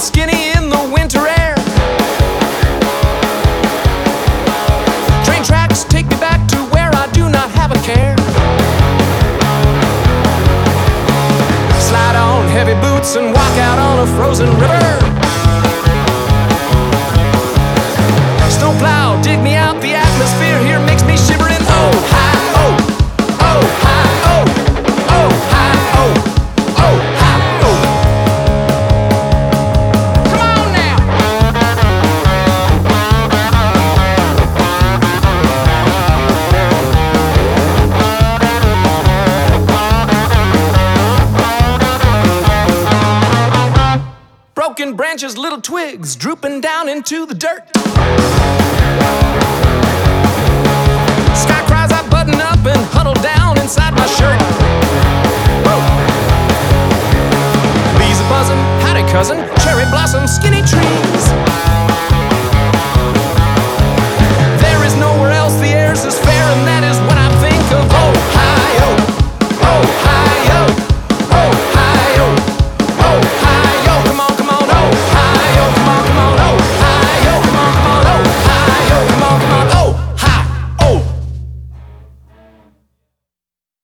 skinny in the winter air. Train tracks take me back to where I do not have a care. Slide on heavy boots and walk out on a frozen river. Snowplow, dig me out, the atmosphere here makes me shiver in oh, hi, oh, oh, hi, oh, oh, hi, oh, oh, hi, oh. Come on now. Broken branches, little twigs drooping down into the dirt. Sky cries, I button up and huddle down inside my shirt. Woo! Bees a buzzing, howdy cousin, cherry blossom, skinny tree.